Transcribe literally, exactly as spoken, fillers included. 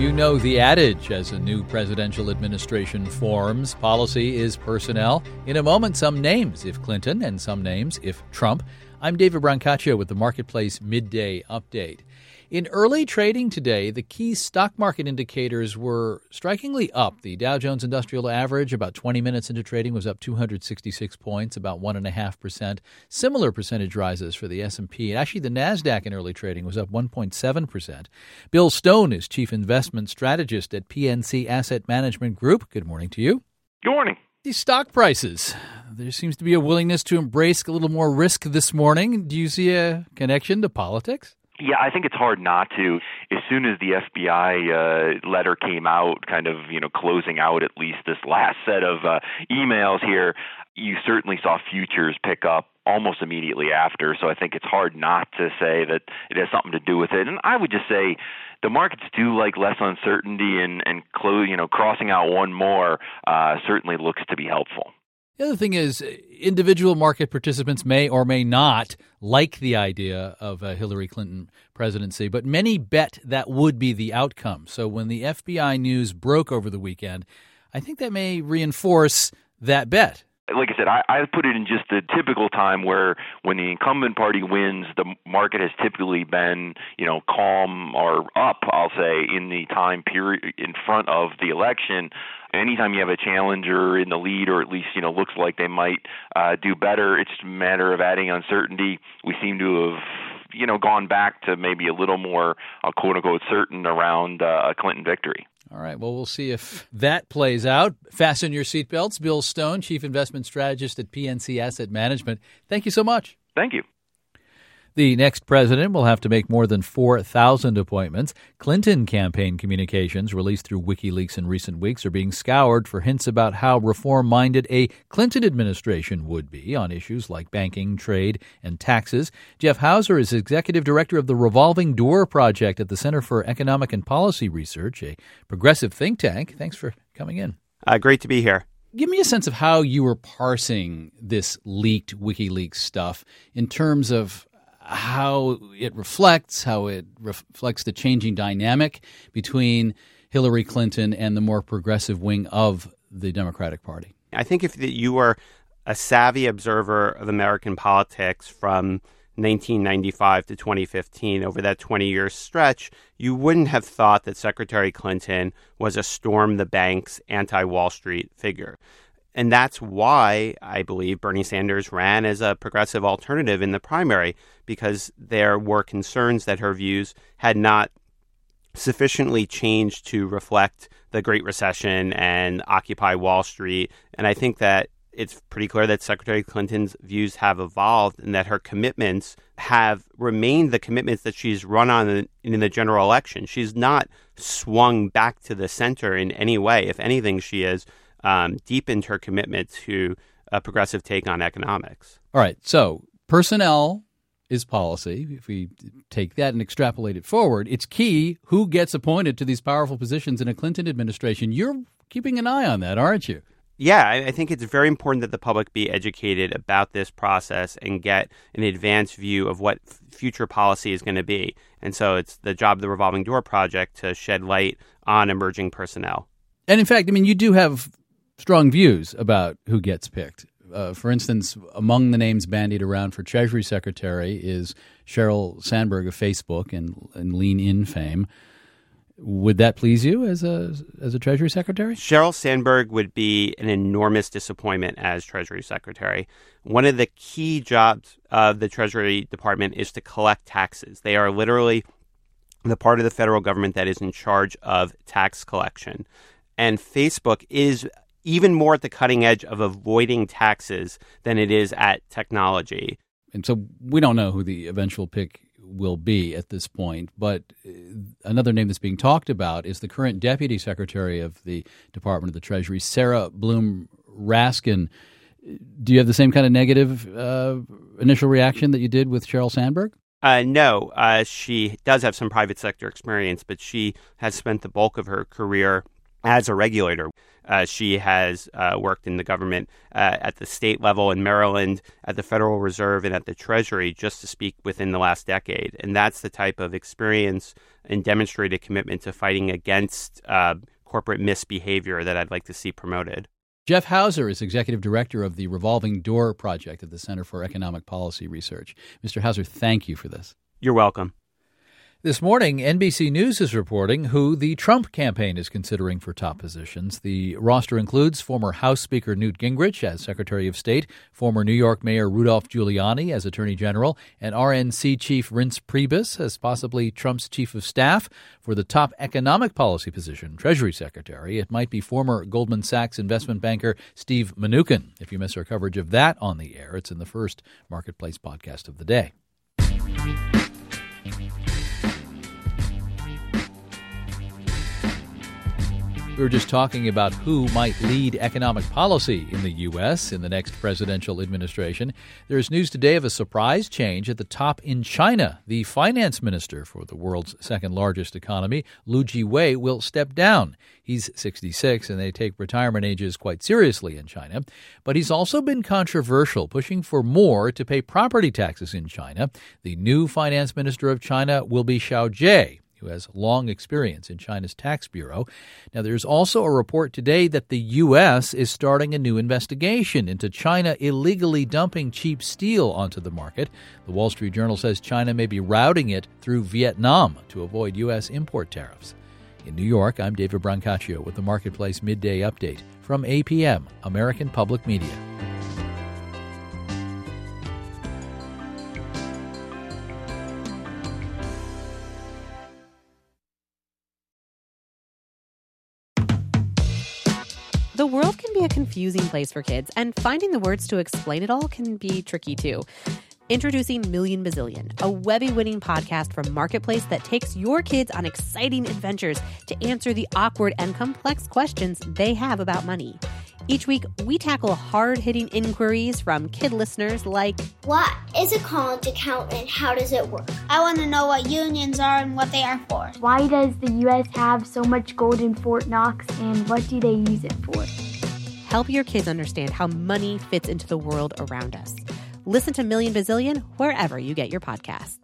You know the adage as a new presidential administration forms. Policy is personnel. In a moment, some names if Clinton and some names if Trump. I'm David Brancaccio with the Marketplace Midday Update. In early trading today, the key stock market indicators were strikingly up. The Dow Jones Industrial Average, about twenty minutes into trading, was up two hundred sixty-six points, about one point five percent. Similar percentage rises for the S and P. And actually, the NASDAQ in early trading was up one point seven percent. Bill Stone is Chief Investment Strategist at P N C Asset Management Group. Good morning to you. Good morning. These stock prices, there seems to be a willingness to embrace a little more risk this morning. Do you see a connection to politics? Yeah, I think it's hard not to. As soon as the F B I uh, letter came out, kind of, you know, closing out at least this last set of uh, emails here, you certainly saw futures pick up almost immediately after. So I think it's hard not to say that it has something to do with it. And I would just say the markets do like less uncertainty, and, and close, you know, crossing out one more uh, certainly looks to be helpful. The other thing is individual market participants may or may not like the idea of a Hillary Clinton presidency, but many bet that would be the outcome. So when the F B I news broke over the weekend, I think that may reinforce that bet. Like I said, I, I put it in just the typical time where when the incumbent party wins, the market has typically been, you know, calm or up, I'll say, in the time period in front of the election. Anytime you have a challenger in the lead, or at least, you know, looks like they might uh, do better, it's a matter of adding uncertainty. We seem to have, you know, gone back to maybe a little more, uh, quote unquote, certain around uh, a Clinton victory. All right. Well, we'll see if that plays out. Fasten your seatbelts. Bill Stone, Chief Investment Strategist at P N C Asset Management. Thank you so much. Thank you. The next president will have to make more than four thousand appointments. Clinton campaign communications released through WikiLeaks in recent weeks are being scoured for hints about how reform-minded a Clinton administration would be on issues like banking, trade, and taxes. Jeff Hauser is executive director of the Revolving Door Project at the Center for Economic and Policy Research, a progressive think tank. Thanks for coming in. Uh, great to be here. Give me a sense of how you were parsing this leaked WikiLeaks stuff in terms of how it reflects, how it reflects the changing dynamic between Hillary Clinton and the more progressive wing of the Democratic Party. I think if you were a savvy observer of American politics from nineteen ninety-five to twenty fifteen, over that twenty-year stretch, you wouldn't have thought that Secretary Clinton was a storm the banks, anti-Wall Street figure. And that's why I believe Bernie Sanders ran as a progressive alternative in the primary, because there were concerns that her views had not sufficiently changed to reflect the Great Recession and Occupy Wall Street. And I think that it's pretty clear that Secretary Clinton's views have evolved and that her commitments have remained the commitments that she's run on in, in the general election. She's not swung back to the center in any way. If anything, she has Um, deepened her commitment to a progressive take on economics. All right. So personnel is policy. If we take that and extrapolate it forward, it's key who gets appointed to these powerful positions in a Clinton administration. You're keeping an eye on that, aren't you? Yeah, I, I think it's very important that the public be educated about this process and get an advanced view of what f- future policy is going to be. And so it's the job of the Revolving Door Project to shed light on emerging personnel. And in fact, I mean, you do have strong views about who gets picked. Uh, for instance, among the names bandied around for Treasury Secretary is Sheryl Sandberg of Facebook and, and Lean In fame. Would that please you as a as a Treasury Secretary? Sheryl Sandberg would be an enormous disappointment as Treasury Secretary. One of the key jobs of the Treasury Department is to collect taxes. They are literally the part of the federal government that is in charge of tax collection. And Facebook is even more at the cutting edge of avoiding taxes than it is at technology. And so we don't know who the eventual pick will be at this point, but another name that's being talked about is the current Deputy Secretary of the Department of the Treasury, Sarah Bloom Raskin. Do you have the same kind of negative uh, initial reaction that you did with Sheryl Sandberg? Uh, no, uh, she does have some private sector experience, but she has spent the bulk of her career as a regulator. Uh, she has uh, worked in the government uh, at the state level in Maryland, at the Federal Reserve, and at the Treasury, just to speak within the last decade. And that's the type of experience and demonstrated commitment to fighting against uh, corporate misbehavior that I'd like to see promoted. Jeff Hauser is Executive Director of the Revolving Door Project at the Center for Economic Policy Research. Mister Hauser, thank you for this. You're welcome. This morning, N B C News is reporting who the Trump campaign is considering for top positions. The roster includes former House Speaker Newt Gingrich as Secretary of State, former New York Mayor Rudolph Giuliani as Attorney General, and R N C Chief Reince Priebus as possibly Trump's Chief of Staff. For the top economic policy position, Treasury Secretary, it might be former Goldman Sachs investment banker Steve Mnuchin. If you miss our coverage of that on the air, it's in the first Marketplace podcast of the day. We were just talking about who might lead economic policy in the U S in the next presidential administration. There's news today of a surprise change at the top in China. The finance minister for the world's second largest economy, Lu Jiwei, will step down. He's sixty-six, and they take retirement ages quite seriously in China. But he's also been controversial, pushing for more to pay property taxes in China. The new finance minister of China will be Xiao Jie, who has long experience in China's tax bureau. Now, there's also a report today that the U S is starting a new investigation into China illegally dumping cheap steel onto the market. The Wall Street Journal says China may be routing it through Vietnam to avoid U S import tariffs. In New York, I'm David Brancaccio with the Marketplace Midday Update from A P M, American Public Media. The world can be a confusing place for kids, and finding the words to explain it all can be tricky too. Introducing Million Bazillion, a Webby-winning podcast from Marketplace that takes your kids on exciting adventures to answer the awkward and complex questions they have about money. Each week, we tackle hard-hitting inquiries from kid listeners like, what is a college account and how does it work? I want to know what unions are and what they are for. Why does the U S have so much gold in Fort Knox, and what do they use it for? Help your kids understand how money fits into the world around us. Listen to Million Bazillion wherever you get your podcasts.